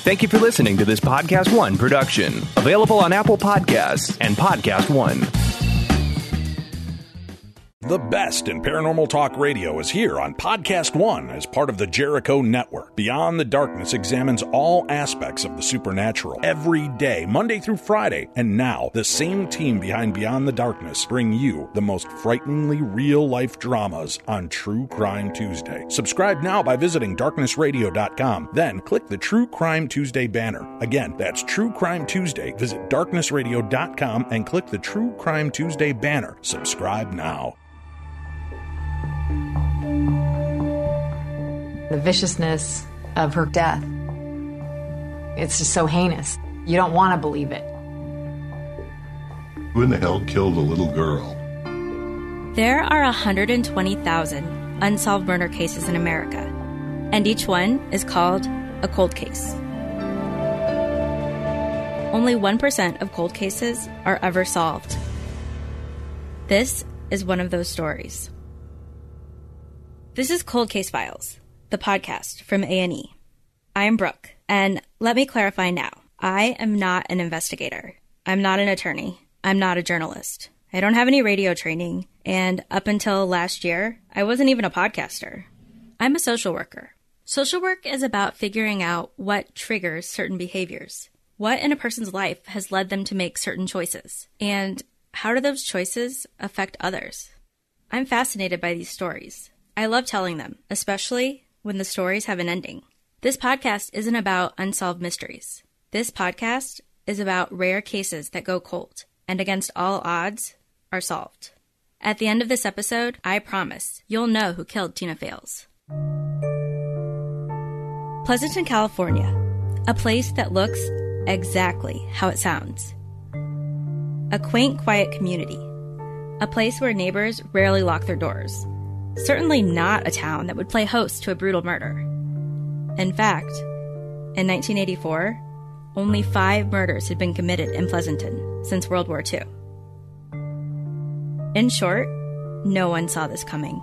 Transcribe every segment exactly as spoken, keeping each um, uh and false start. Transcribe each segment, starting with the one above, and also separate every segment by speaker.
Speaker 1: Thank you for listening to this Podcast One production, available on Apple Podcasts and Podcast One.
Speaker 2: The best in paranormal talk radio is here on Podcast One as part of the Jericho Network. Beyond the Darkness examines all aspects of the supernatural every day, Monday through Friday. And now, the same team behind Beyond the Darkness bring you the most frighteningly real-life dramas on True Crime Tuesday. Subscribe now by visiting darkness radio dot com. Then click the True Crime Tuesday banner. Again, that's True Crime Tuesday. Visit darkness radio dot com and click the True Crime Tuesday banner. Subscribe now.
Speaker 3: The viciousness of her death, it's just so heinous. You don't want to believe it.
Speaker 4: Who in the hell killed a little girl?
Speaker 5: There are one hundred twenty thousand unsolved murder cases in America, and each one is called a cold case. Only one percent of cold cases are ever solved. This is one of those stories. This is Cold Case Files, the podcast from A and E. I am Brooke, and let me clarify now. I am not an investigator. I'm not an attorney. I'm not a journalist. I don't have any radio training, and up until last year, I wasn't even a podcaster. I'm a social worker. Social work is about figuring out what triggers certain behaviors, what in a person's life has led them to make certain choices, and how do those choices affect others. I'm fascinated by these stories. I love telling them, especially when the stories have an ending. This podcast isn't about unsolved mysteries. This podcast is about rare cases that go cold and against all odds are solved. At the end of this episode, I promise you'll know who killed Tina Fales. Pleasanton, California, a place that looks exactly how it sounds. A quaint, quiet community, a place where neighbors rarely lock their doors. Certainly not a town that would play host to a brutal murder. In fact, in nineteen eighty-four, only five murders had been committed in Pleasanton since World War Two. In short, no one saw this coming.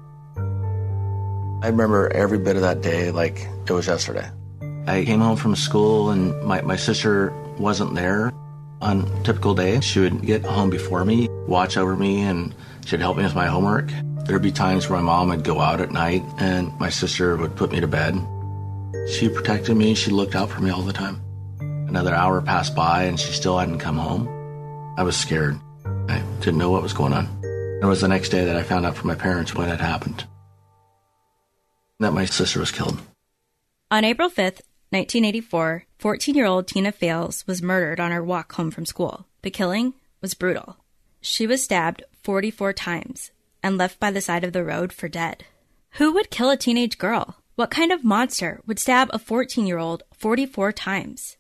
Speaker 6: I remember every bit of that day like it was yesterday. I came home from school and my, my sister wasn't there. On a typical day, she would get home before me, watch over me, and she'd help me with my homework. There'd be times where my mom would go out at night and my sister would put me to bed. She protected me. She looked out for me all the time. Another hour passed by and she still hadn't come home. I was scared. I didn't know what was going on. It was the next day that I found out from my parents what had happened. That my sister was killed.
Speaker 5: On April fifth, nineteen eighty-four, fourteen-year-old Tina Fales was murdered on her walk home from school. The killing was brutal. She was stabbed forty-four times and left by the side of the road for dead. Who would kill a teenage girl? What kind of monster would stab a fourteen-year-old forty-four times?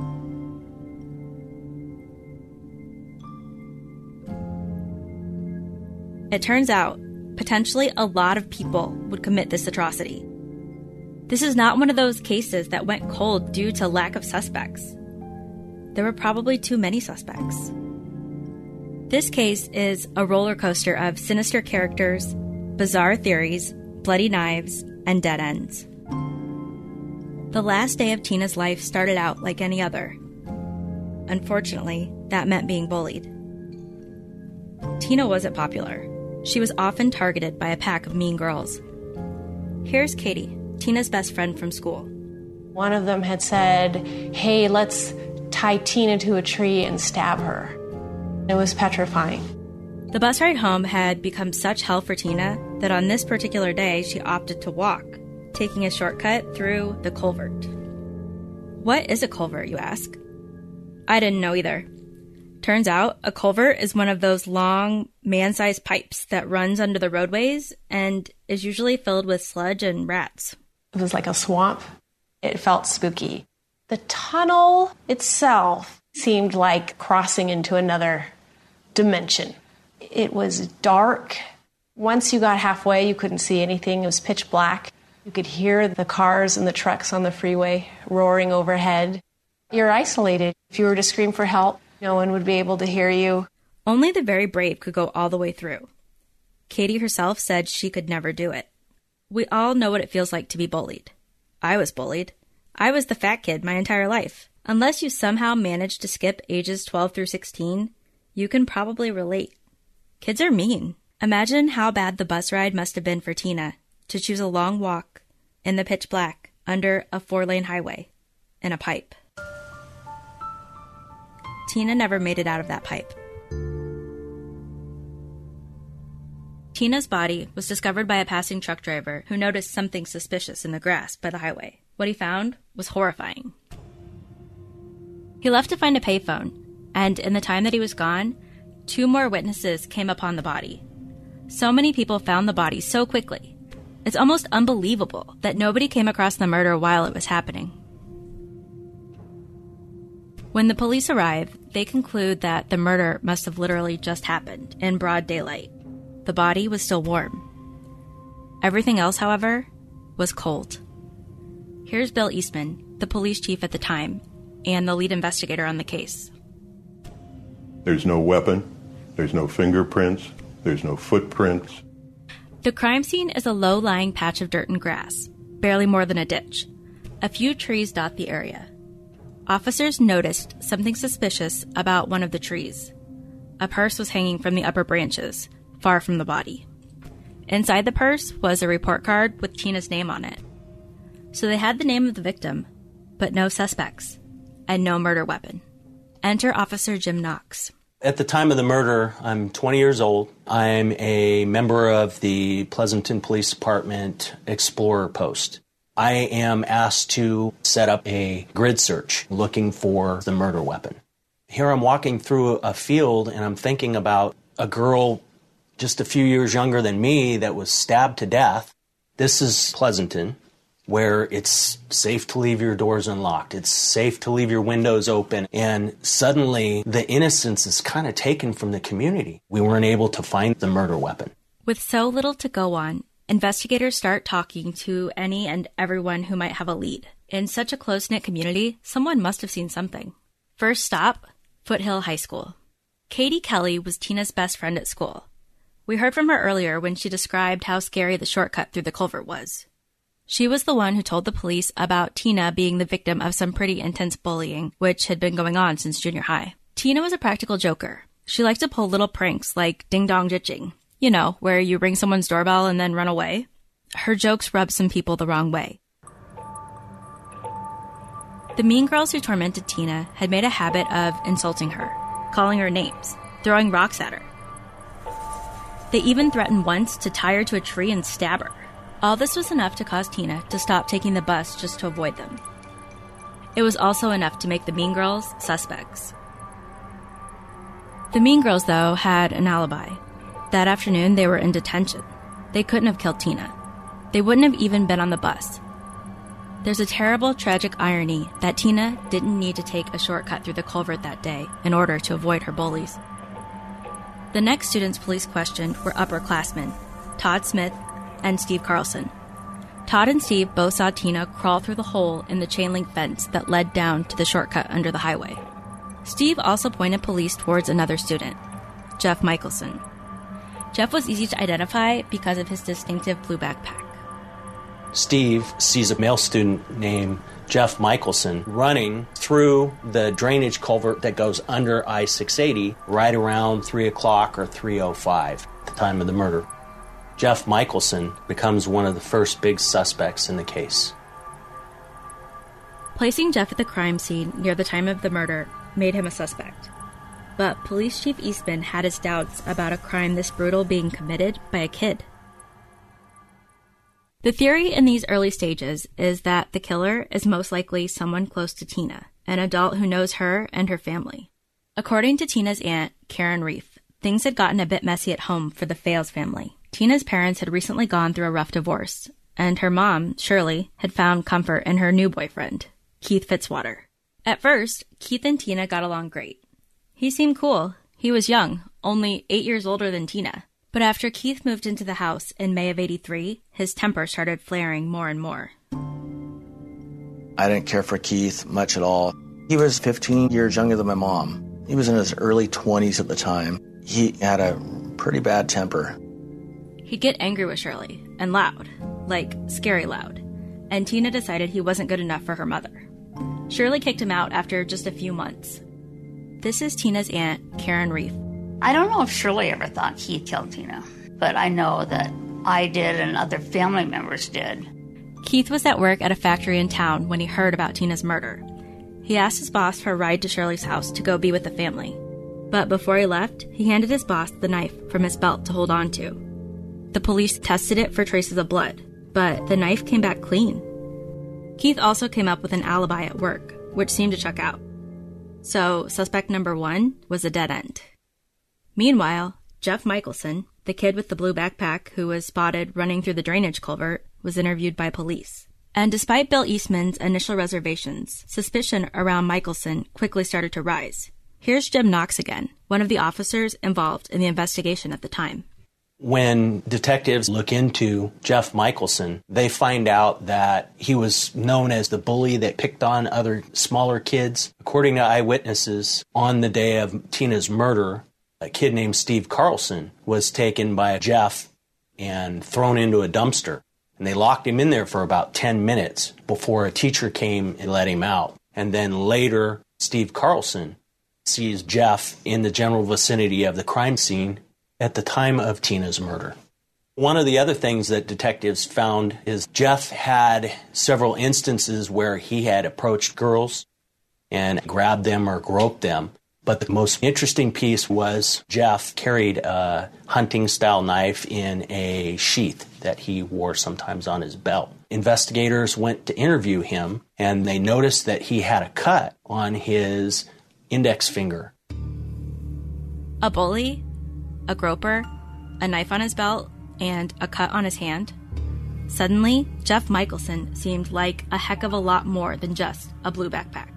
Speaker 5: It turns out, potentially a lot of people would commit this atrocity. This is not one of those cases that went cold due to lack of suspects. There were probably too many suspects. This case is a roller coaster of sinister characters, bizarre theories, bloody knives, and dead ends. The last day of Tina's life started out like any other. Unfortunately, that meant being bullied. Tina wasn't popular. She was often targeted by a pack of mean girls. Here's Katie, Tina's best friend from school.
Speaker 7: One of them had said, "Hey, let's tie Tina to a tree and stab her." It was petrifying.
Speaker 5: The bus ride home had become such hell for Tina that on this particular day she opted to walk, taking a shortcut through the culvert. What is a culvert, you ask? I didn't know either. Turns out, a culvert is one of those long, man-sized pipes that runs under the roadways and is usually filled with sludge and rats.
Speaker 7: It was like a swamp. It felt spooky. The tunnel itself seemed like crossing into another dimension. It was dark. Once you got halfway, you couldn't see anything. It was pitch black. You could hear the cars and the trucks on the freeway roaring overhead. You're isolated. If you were to scream for help, no one would be able to hear you.
Speaker 5: Only the very brave could go all the way through. Katie herself said she could never do it. We all know what it feels like to be bullied. I was bullied. I was the fat kid my entire life. Unless you somehow managed to skip ages twelve through sixteen, you can probably relate. Kids are mean. Imagine how bad the bus ride must have been for Tina to choose a long walk in the pitch black under a four-lane highway in a pipe. Tina never made it out of that pipe. Tina's body was discovered by a passing truck driver who noticed something suspicious in the grass by the highway. What he found was horrifying. He left to find a payphone, and in the time that he was gone, two more witnesses came upon the body. So many people found the body so quickly. It's almost unbelievable that nobody came across the murder while it was happening. When the police arrive, they conclude that the murder must have literally just happened in broad daylight. The body was still warm. Everything else, however, was cold. Here's Bill Eastman, the police chief at the time, and the lead investigator on the case.
Speaker 4: There's no weapon, there's no fingerprints, there's no footprints.
Speaker 5: The crime scene is a low-lying patch of dirt and grass, barely more than a ditch. A few trees dot the area. Officers noticed something suspicious about one of the trees. A purse was hanging from the upper branches, far from the body. Inside the purse was a report card with Tina's name on it. So they had the name of the victim, but no suspects, and no murder weapon. Enter Officer Jim Knox.
Speaker 8: At the time of the murder, I'm twenty years old. I'm a member of the Pleasanton Police Department Explorer Post. I am asked to set up a grid search looking for the murder weapon. Here I'm walking through a field and I'm thinking about a girl just a few years younger than me that was stabbed to death. This is Pleasanton, where it's safe to leave your doors unlocked. It's safe to leave your windows open. And suddenly the innocence is kind of taken from the community. We weren't able to find the murder weapon.
Speaker 5: With so little to go on, investigators start talking to any and everyone who might have a lead. In such a close-knit community, someone must have seen something. First stop, Foothill High School. Katie Kelly was Tina's best friend at school. We heard from her earlier when she described how scary the shortcut through the culvert was. She was the one who told the police about Tina being the victim of some pretty intense bullying, which had been going on since junior high. Tina was a practical joker. She liked to pull little pranks like ding-dong ditching. You know, where you ring someone's doorbell and then run away. Her jokes rubbed some people the wrong way. The mean girls who tormented Tina had made a habit of insulting her, calling her names, throwing rocks at her. They even threatened once to tie her to a tree and stab her. All this was enough to cause Tina to stop taking the bus just to avoid them. It was also enough to make the mean girls suspects. The mean girls, though, had an alibi. That afternoon, they were in detention. They couldn't have killed Tina. They wouldn't have even been on the bus. There's a terrible, tragic irony that Tina didn't need to take a shortcut through the culvert that day in order to avoid her bullies. The next students police questioned were upperclassmen, Todd Smith and Steve Carlson. Todd and Steve both saw Tina crawl through the hole in the chain link fence that led down to the shortcut under the highway. Steve also pointed police towards another student, Jeff Michelson. Jeff was easy to identify because of his distinctive blue backpack.
Speaker 8: Steve sees a male student named Jeff Michelson running through the drainage culvert that goes under I six eighty right around three o'clock or three oh five at the time of the murder. Jeff Michelson becomes one of the first big suspects in the case.
Speaker 5: Placing Jeff at the crime scene near the time of the murder made him a suspect. But Police Chief Eastman had his doubts about a crime this brutal being committed by a kid. The theory in these early stages is that the killer is most likely someone close to Tina, an adult who knows her and her family. According to Tina's aunt, Karen Reef, things had gotten a bit messy at home for the Fales family. Tina's parents had recently gone through a rough divorce, and her mom, Shirley, had found comfort in her new boyfriend, Keith Fitzwater. At first, Keith and Tina got along great. He seemed cool. He was young, only eight years older than Tina. But after Keith moved into the house in May of eighty-three, his temper started flaring more and more.
Speaker 6: I didn't care for Keith much at all. He was fifteen years younger than my mom. He was in his early twenties at the time. He had a pretty bad temper.
Speaker 5: He'd get angry with Shirley, and loud, like scary loud. and Tina decided he wasn't good enough for her mother. Shirley kicked him out after just a few months. This is Tina's aunt, Karen Reef.
Speaker 9: I don't know if Shirley ever thought he killed Tina, but I know that I did and other family members did.
Speaker 5: Keith was at work at a factory in town when he heard about Tina's murder. He asked his boss for a ride to Shirley's house to go be with the family. But before he left, he handed his boss the knife from his belt to hold on to. The police tested it for traces of blood, but the knife came back clean. Keith also came up with an alibi at work, which seemed to check out. So, suspect number one was a dead end. Meanwhile, Jeff Michelson, the kid with the blue backpack who was spotted running through the drainage culvert, was interviewed by police. And despite Bill Eastman's initial reservations, suspicion around Michelson quickly started to rise. Here's Jim Knox again, one of the officers involved in the investigation at the time.
Speaker 8: When detectives look into Jeff Michelson, they find out that he was known as the bully that picked on other smaller kids. According to eyewitnesses, on the day of Tina's murder, a kid named Steve Carlson was taken by Jeff and thrown into a dumpster. And they locked him in there for about ten minutes before a teacher came and let him out. And then later, Steve Carlson sees Jeff in the general vicinity of the crime scene at the time of Tina's murder. One of the other things that detectives found is Jeff had several instances where he had approached girls and grabbed them or groped them. But the most interesting piece was Jeff carried a hunting-style knife in a sheath that he wore sometimes on his belt. Investigators went to interview him, and they noticed that he had a cut on his index finger.
Speaker 5: A bully, a groper, a knife on his belt, and a cut on his hand. Suddenly, Jeff Michelson seemed like a heck of a lot more than just a blue backpack.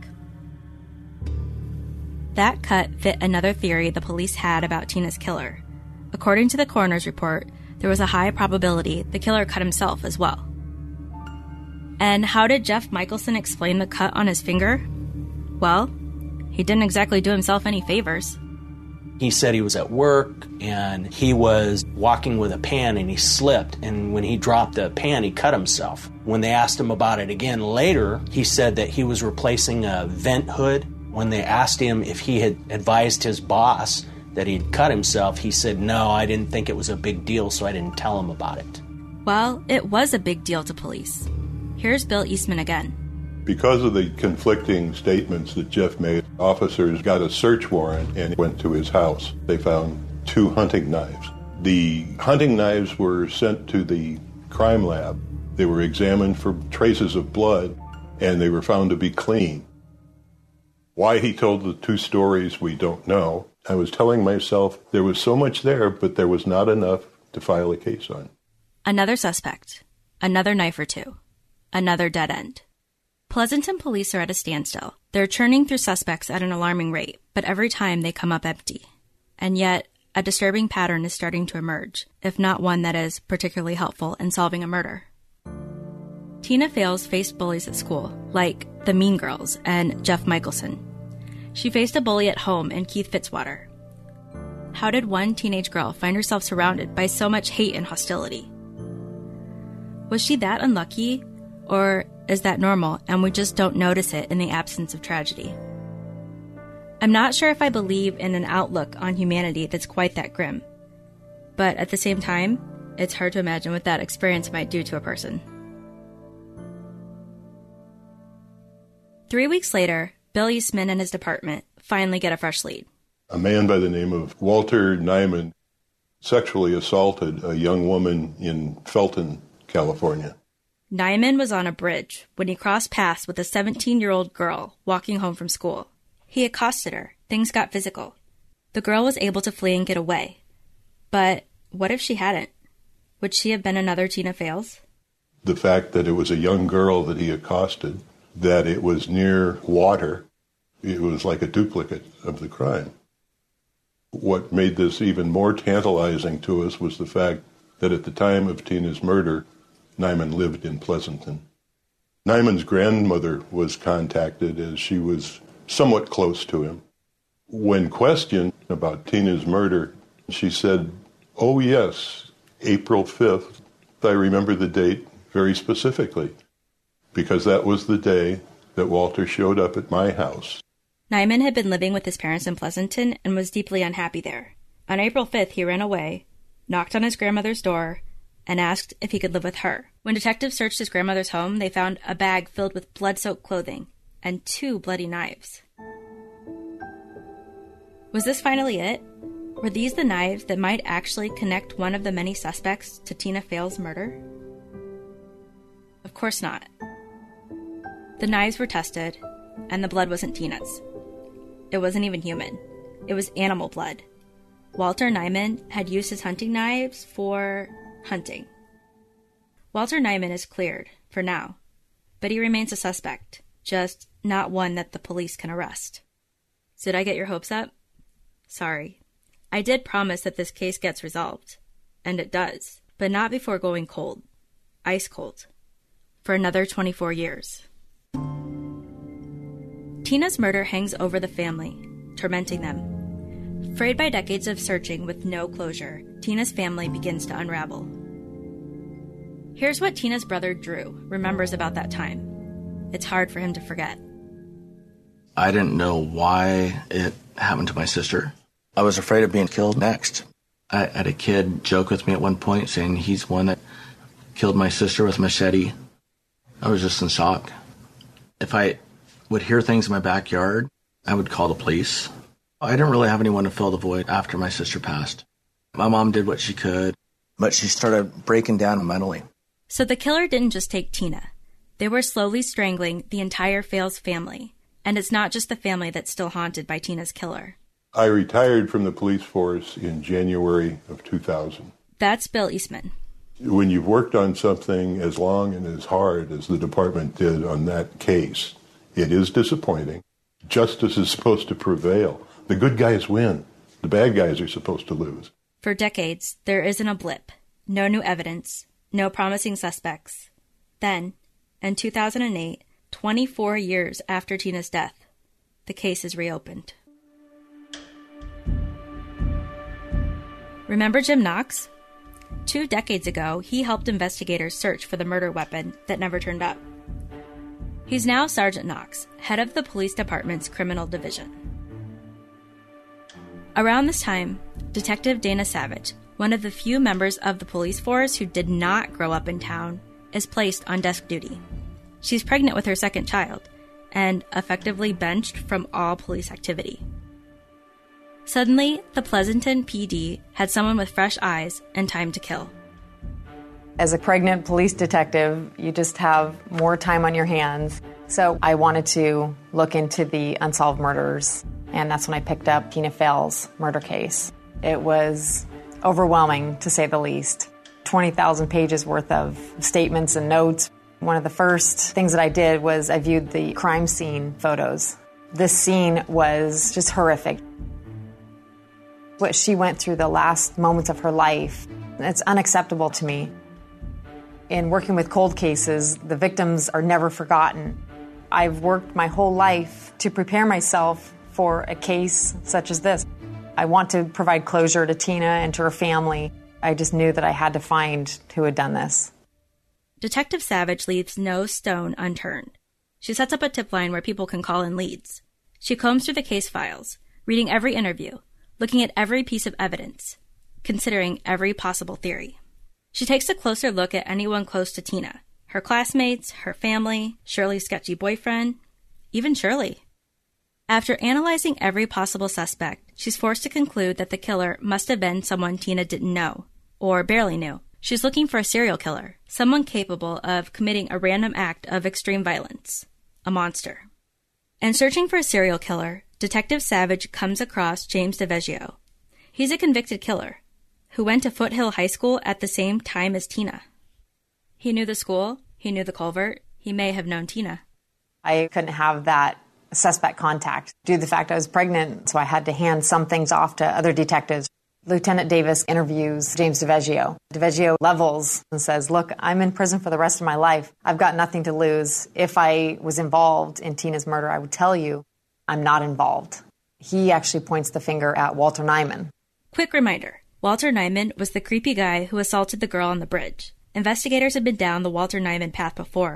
Speaker 5: That cut fit another theory the police had about Tina's killer. According to the coroner's report, there was a high probability the killer cut himself as well. And how did Jeff Michelson explain the cut on his finger? Well, he didn't exactly do himself any favors.
Speaker 8: He said he was at work and he was walking with a pan and he slipped, and when he dropped the pan, he cut himself. When they asked him about it again later, he said that he was replacing a vent hood. When they asked him if he had advised his boss that he'd cut himself, he said, no, I didn't think it was a big deal, so I didn't tell him about it.
Speaker 5: Well, it was a big deal to police. Here's Bill Eastman again.
Speaker 4: Because of the conflicting statements that Jeff made, officers got a search warrant and went to his house. They found two hunting knives. The hunting knives were sent to the crime lab. They were examined for traces of blood, and they were found to be clean. Why he told the two stories, we don't know. I was telling myself there was so much there, but there was not enough to file a case on.
Speaker 5: Another suspect. Another knife or two. Another dead end. Pleasanton police are at a standstill. They're churning through suspects at an alarming rate, but every time they come up empty. And yet, a disturbing pattern is starting to emerge, if not one that is particularly helpful in solving a murder. Tina Fales faced bullies at school, like the Mean Girls and Jeff Michelson. She faced a bully at home in Keith Fitzwater. How did one teenage girl find herself surrounded by so much hate and hostility? Was she that unlucky, or is that normal and we just don't notice it in the absence of tragedy? I'm not sure if I believe in an outlook on humanity that's quite that grim, but at the same time, it's hard to imagine what that experience might do to a person. Three weeks later, Bill Eastman and his department finally get a fresh lead.
Speaker 4: A man by the name of Walter Nyman sexually assaulted a young woman in Felton, California.
Speaker 5: Nyman was on a bridge when he crossed paths with a seventeen-year-old girl walking home from school. He accosted her. Things got physical. The girl was able to flee and get away. But what if she hadn't? Would she have been another Tina Fales?
Speaker 4: The fact that it was a young girl that he accosted, that it was near water, it was like a duplicate of the crime. What made this even more tantalizing to us was the fact that at the time of Tina's murder, Nyman lived in Pleasanton. Nyman's grandmother was contacted as she was somewhat close to him. When questioned about Tina's murder, she said, oh yes, April fifth. I remember the date very specifically. because that was the day that Walter showed up at my house.
Speaker 5: Nyman had been living with his parents in Pleasanton and was deeply unhappy there. On April fifth, he ran away, knocked on his grandmother's door, and asked if he could live with her. When detectives searched his grandmother's home, they found a bag filled with blood-soaked clothing and two bloody knives. Was this finally it? Were these the knives that might actually connect one of the many suspects to Tina Fales' murder? Of course not. The knives were tested, and the blood wasn't Tina's. It wasn't even human. It was animal blood. Walter Nyman had used his hunting knives for hunting. Walter Nyman is cleared, for now, but he remains a suspect, just not one that the police can arrest. Did I get your hopes up? Sorry. I did promise that this case gets resolved, and it does, but not before going cold. Ice cold. For another twenty-four years. Tina's murder hangs over the family, tormenting them. Frayed by decades of searching with no closure, Tina's family begins to unravel. Here's what Tina's brother Drew remembers about that time. It's hard for him to forget.
Speaker 6: I didn't know why it happened to my sister. I was afraid of being killed next. I had a kid joke with me at one point saying he's one that killed my sister with a machete. I was just in shock. If I would hear things in my backyard, I would call the police. I didn't really have anyone to fill the void after my sister passed. My mom did what she could, but she started breaking down mentally.
Speaker 5: So the killer didn't just take Tina. They were slowly strangling the entire Fales family. And it's not just the family that's still haunted by Tina's killer.
Speaker 4: I retired from the police force in January of two thousand.
Speaker 5: That's Bill Eastman.
Speaker 4: When you've worked on something as long and as hard as the department did on that case, it is disappointing. Justice is supposed to prevail. The good guys win. The bad guys are supposed to lose.
Speaker 5: For decades, there isn't a blip. No new evidence. No promising suspects. Then, in two thousand eight, twenty-four years after Tina's death, the case is reopened. Remember Jim Knox? Two decades ago, he helped investigators search for the murder weapon that never turned up. He's now Sergeant Knox, head of the police department's criminal division. Around this time, Detective Dana Savage, one of the few members of the police force who did not grow up in town, is placed on desk duty. She's pregnant with her second child, and effectively benched from all police activity. Suddenly, the Pleasanton P D had someone with fresh eyes and time to kill.
Speaker 3: As a pregnant police detective, you just have more time on your hands. So I wanted to look into the unsolved murders, and that's when I picked up Tina Fales' murder case. It was overwhelming, to say the least. twenty thousand pages worth of statements and notes. One of the first things that I did was I viewed the crime scene photos. This scene was just horrific. What she went through the last moments of her life, it's unacceptable to me. In working with cold cases, the victims are never forgotten. I've worked my whole life to prepare myself for a case such as this. I want to provide closure to Tina and to her family. I just knew that I had to find who had done this.
Speaker 5: Detective Savage leaves no stone unturned. She sets up a tip line where people can call in leads. She combs through the case files, reading every interview, looking at every piece of evidence, considering every possible theory. She takes a closer look at anyone close to Tina, her classmates, her family, Shirley's sketchy boyfriend, even Shirley. After analyzing every possible suspect, she's forced to conclude that the killer must have been someone Tina didn't know, or barely knew. She's looking for a serial killer, someone capable of committing a random act of extreme violence, a monster. In searching for a serial killer, Detective Savage comes across James DeVeggio. He's a convicted killer who went to Foothill High School at the same time as Tina. He knew the school, he knew the culvert, he may have known Tina.
Speaker 3: I couldn't have that suspect contact due to the fact I was pregnant, so I had to hand some things off to other detectives. Lieutenant Davis interviews James DeVeggio. DeVeggio levels and says, look, I'm in prison for the rest of my life. I've got nothing to lose. If I was involved in Tina's murder, I would tell you I'm not involved. He actually points the finger at Walter Nyman.
Speaker 5: Quick reminder, Walter Nyman was the creepy guy who assaulted the girl on the bridge. Investigators had been down the Walter Nyman path before,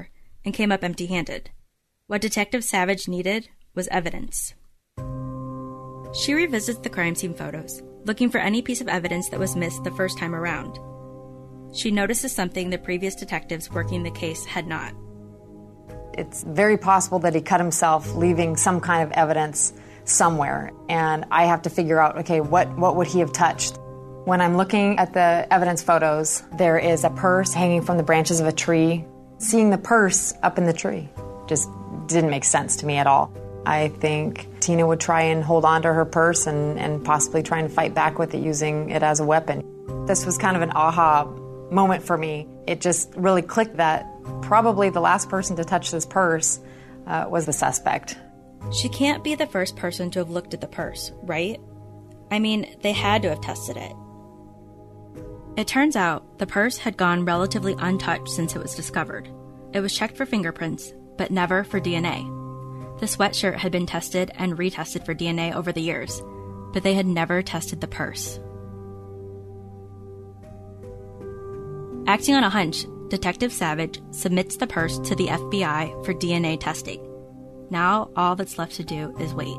Speaker 5: and came up empty-handed. What Detective Savage needed was evidence. She revisits the crime scene photos, looking for any piece of evidence that was missed the first time around. She notices something the previous detectives working the case had not.
Speaker 3: It's very possible that he cut himself, leaving some kind of evidence somewhere. And I have to figure out, okay, what, what would he have touched? When I'm looking at the evidence photos, there is a purse hanging from the branches of a tree. Seeing the purse up in the tree just didn't make sense to me at all. I think Tina would try and hold on to her purse and, and possibly try and fight back with it, using it as a weapon. This was kind of an aha moment for me. It just really clicked that probably the last person to touch this purse uh, was the suspect.
Speaker 5: She can't be the first person to have looked at the purse, right? I mean, they had to have tested it. It turns out the purse had gone relatively untouched since it was discovered. It was checked for fingerprints, but never for D N A. The sweatshirt had been tested and retested for D N A over the years, but they had never tested the purse. Acting on a hunch, Detective Savage submits the purse to the F B I for D N A testing. Now all that's left to do is wait.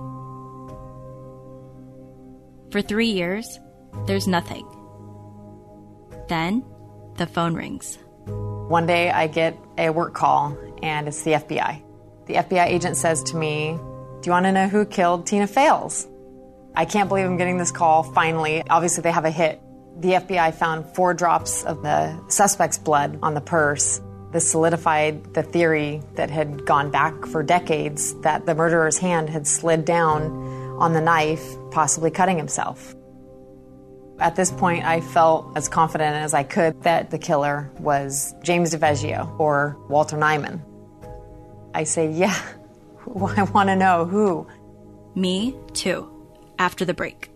Speaker 5: For three years, there's nothing. Then, the phone rings.
Speaker 3: One day I get a work call, and it's the F B I. The F B I agent says to me, "Do you want to know who killed Tina Fales?" I can't believe I'm getting this call finally. Obviously, they have a hit. The F B I found four drops of the suspect's blood on the purse. This solidified the theory that had gone back for decades, that the murderer's hand had slid down on the knife, possibly cutting himself. At this point, I felt as confident as I could that the killer was James DiVeggio or Walter Nyman. I say, yeah, I want to know who.
Speaker 5: Me, too, after the break.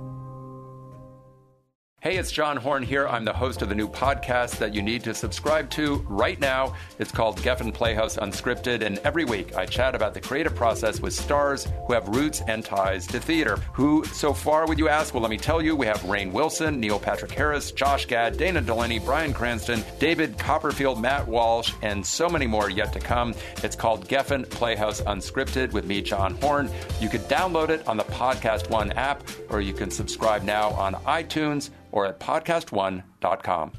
Speaker 10: Hey, it's John Horn here. I'm the host of the new podcast that you need to subscribe to right now. It's called Geffen Playhouse Unscripted, and every week I chat about the creative process with stars who have roots and ties to theater. Who so far, would you ask? Well, let me tell you, we have Rainn Wilson, Neil Patrick Harris, Josh Gad, Dana Delaney, Bryan Cranston, David Copperfield, Matt Walsh, and so many more yet to come. It's called Geffen Playhouse Unscripted with me, John Horn. You could download it on the Podcast One app, or you can subscribe now on iTunes or at podcast one dot com.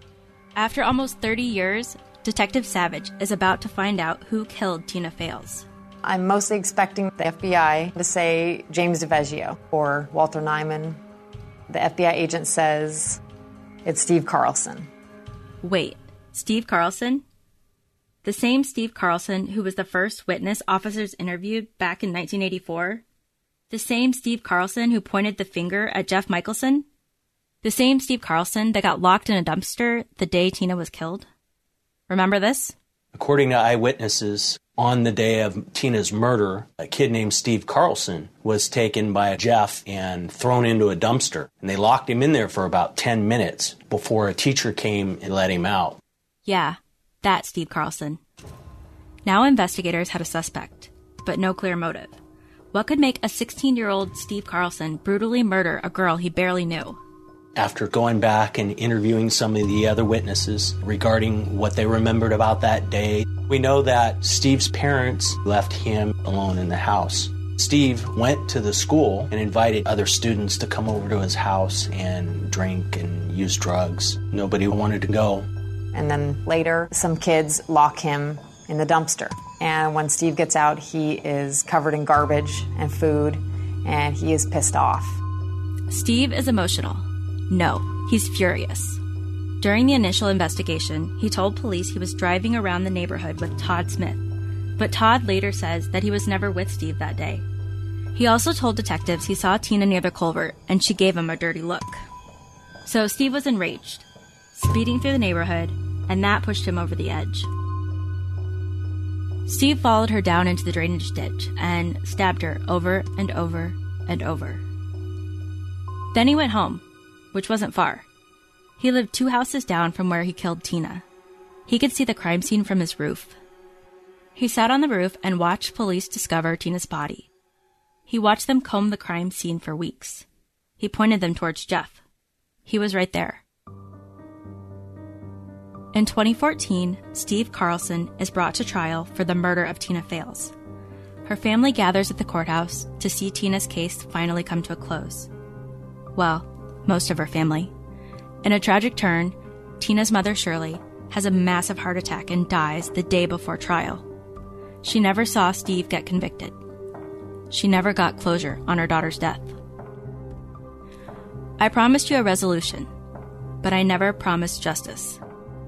Speaker 5: After almost thirty years, Detective Savage is about to find out who killed Tina Fales.
Speaker 3: I'm mostly expecting the F B I to say James DiVeggio or Walter Nyman. The F B I agent says it's Steve Carlson.
Speaker 5: Wait, Steve Carlson? The same Steve Carlson who was the first witness officers interviewed back in nineteen eighty-four? The same Steve Carlson who pointed the finger at Jeff Michelson? The same Steve Carlson that got locked in a dumpster the day Tina was killed? Remember this?
Speaker 8: According to eyewitnesses, on the day of Tina's murder, a kid named Steve Carlson was taken by Jeff and thrown into a dumpster. And they locked him in there for about ten minutes before a teacher came and let him out.
Speaker 5: Yeah, that Steve Carlson. Now investigators had a suspect, but no clear motive. What could make a sixteen-year-old Steve Carlson brutally murder a girl he barely knew?
Speaker 8: After going back and interviewing some of the other witnesses regarding what they remembered about that day, we know that Steve's parents left him alone in the house. Steve went to the school and invited other students to come over to his house and drink and use drugs. Nobody wanted to go.
Speaker 3: And then later, some kids lock him in the dumpster. And when Steve gets out, he is covered in garbage and food, and he is pissed off.
Speaker 5: Steve is emotional. No, he's furious. During the initial investigation, he told police he was driving around the neighborhood with Todd Smith, but Todd later says that he was never with Steve that day. He also told detectives he saw Tina near the culvert, and she gave him a dirty look. So Steve was enraged, speeding through the neighborhood, and that pushed him over the edge. Steve followed her down into the drainage ditch and stabbed her over and over and over. Then he went home, which wasn't far. He lived two houses down from where he killed Tina. He could see the crime scene from his roof. He sat on the roof and watched police discover Tina's body. He watched them comb the crime scene for weeks. He pointed them towards Jeff. He was right there. In twenty fourteen, Steve Carlson is brought to trial for the murder of Tina Fales. Her family gathers at the courthouse to see Tina's case finally come to a close. Well, most of her family. In a tragic turn, Tina's mother, Shirley, has a massive heart attack and dies the day before trial. She never saw Steve get convicted. She never got closure on her daughter's death. I promised you a resolution, but I never promised justice.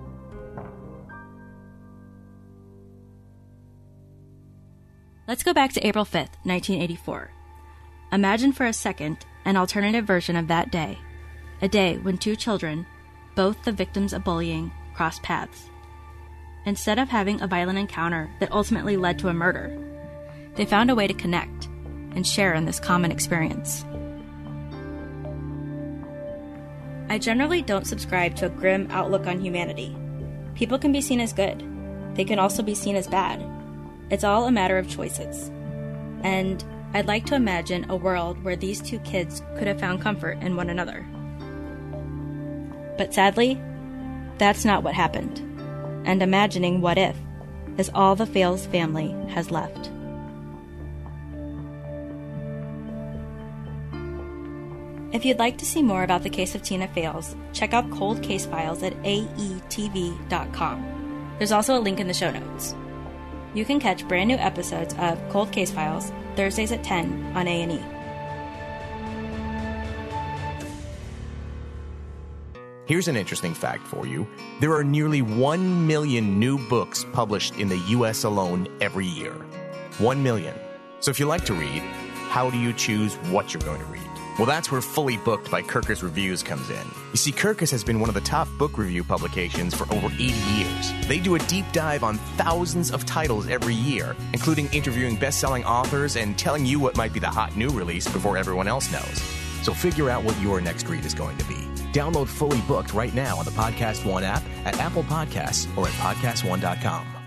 Speaker 5: Let's go back to April fifth, nineteen eighty-four. Imagine for a second an alternative version of that day, a day when two children, both the victims of bullying, crossed paths. Instead of having a violent encounter that ultimately led to a murder, they found a way to connect and share in this common experience. I generally don't subscribe to a grim outlook on humanity. People can be seen as good. They can also be seen as bad. It's all a matter of choices. And I'd like to imagine a world where these two kids could have found comfort in one another. But sadly, that's not what happened. And imagining what if is all the Fales family has left. If you'd like to see more about the case of Tina Fales, check out Cold Case Files at A E T V dot com. There's also a link in the show notes. You can catch brand new episodes of Cold Case Files Thursdays at ten on A and E.
Speaker 1: Here's an interesting fact for you. There are nearly one million new books published in the U S alone every year. One million. So if you like to read, how do you choose what you're going to read? Well, that's where Fully Booked by Kirkus Reviews comes in. You see, Kirkus has been one of the top book review publications for over eighty years. They do a deep dive on thousands of titles every year, including interviewing best-selling authors and telling you what might be the hot new release before everyone else knows. So figure out what your next read is going to be. Download Fully Booked right now on the Podcast One app, at Apple Podcasts, or at podcast one dot com.